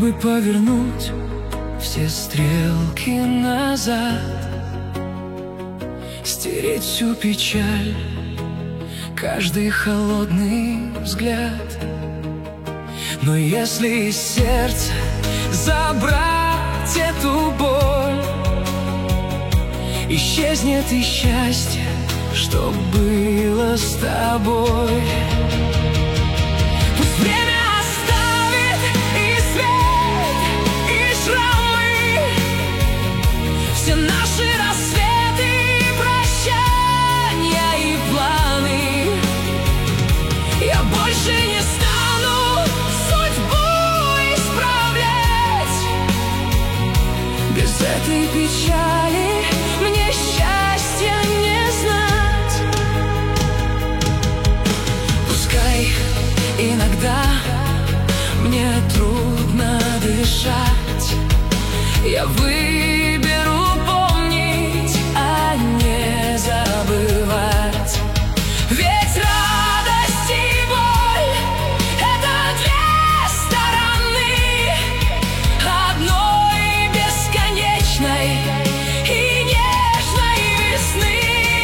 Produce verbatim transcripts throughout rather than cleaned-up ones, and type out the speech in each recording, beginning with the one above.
Попробуй повернуть все стрелки назад, стереть всю печаль, каждый холодный взгляд. Но если из сердца забрать эту боль, исчезнет и счастье, что было с тобой. Пусть время оставит и свет, и шрамы, все наши рассветы, прощания и планы. Я больше не стану судьбу исправлять. Без этой печали мне счастья не знать. Пускай иногда мне трудно дышать, я выберу помнить, а не забывать. Ведь радость и боль — это две стороны одной бесконечной и нежной весны.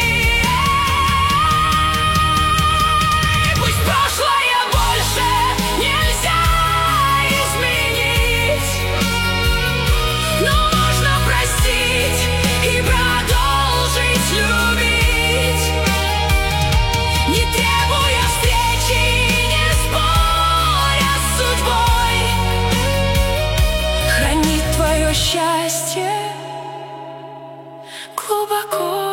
Пусть прошлое больше нельзя изменить, но можно простить и продолжить любить, не требуя встречи, не споря с судьбой. Хранит твое счастье глубоко